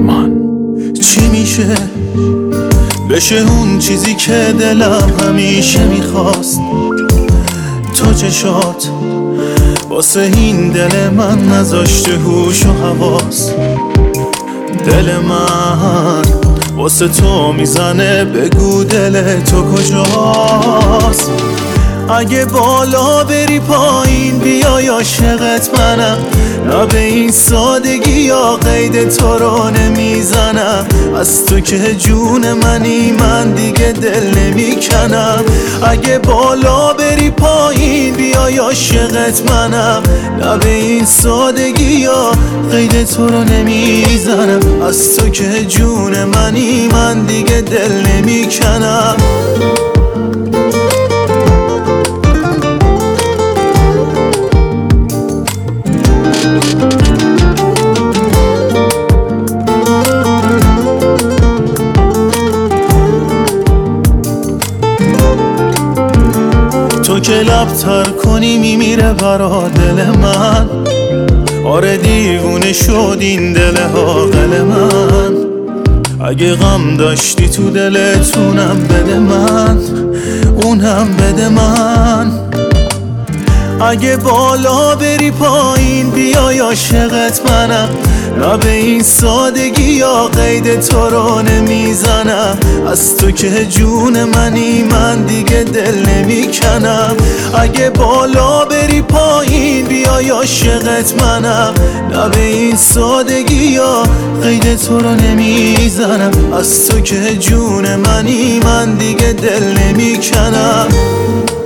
ایمان. چی میشه بشه اون چیزی که دلم همیشه میخواست؟ تو چشات واسه این دل من نذاشته هوش و حواس. دل من واسه تو میزنه، بگو دل تو کجاست؟ اگه بالا بری پایین بیای عاشقت منم، نه به این سادگی یا قید تو رو نمیزنم. از تو که جون منی من دیگه دل نمیکنم. اگه بالا بری پایین بیای عاشقت منم، نه به این سادگی یا قید تو رو نمیزنم. از تو که جون منی من دیگه دل نمیکنم. تو که لب تر کنی میمیره برا دل من. آره دیوونه شد این دل عاقل من. اگه غم داشتی تو دلتونم بده من، اونم بده من. اگه بالا بری پایین بیای عاشقت منم، نه به این سادگی یا قید تو رو نمیزنم. از تو که جون منی من دیگه دل نمیکنم. اگه بالا بری پایین بیای عاشقت منم، نه به این سادگی یا قید تو رو نمیزنم. از تو که جون منی من دیگه دل نمیکنم.